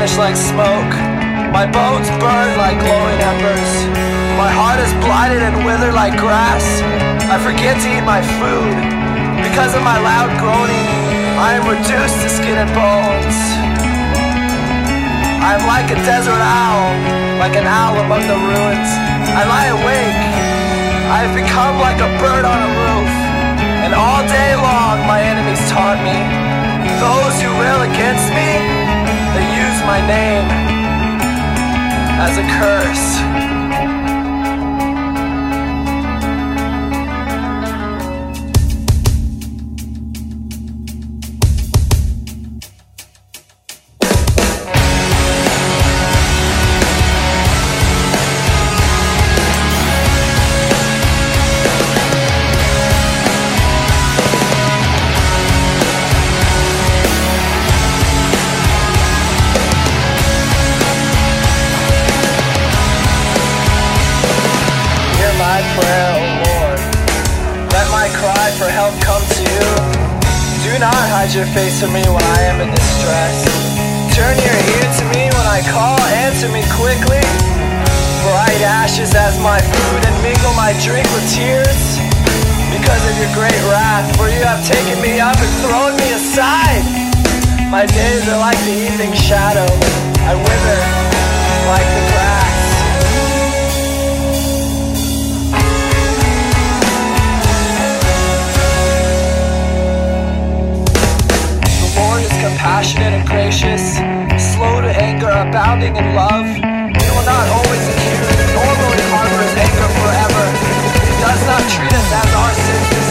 vanish like smoke. My bones burn like glowing embers. My heart is blighted and withered like grass. I forget to eat my food. Because of my loud groaning, I am reduced to skin and bones. I am like a desert owl, like an owl among the ruins. I lie awake. I have become like a bird on a roof. And all day long my enemies taunt me. Those who rail against me, they use my name as a curse. Prayer, oh Lord, let my cry for help come to you. Do not hide your face from me when I am in distress. Turn your ear to me when I call, answer me quickly. Bright ashes as my food and mingle my drink with tears. Because of your great wrath, for you have taken me up and thrown me aside. My days are like the evening shadow, I wither like the grass. Compassionate and gracious, slow to anger, abounding in love. He will not always accuse, nor will he harbor his anger forever. He does not treat us as our sins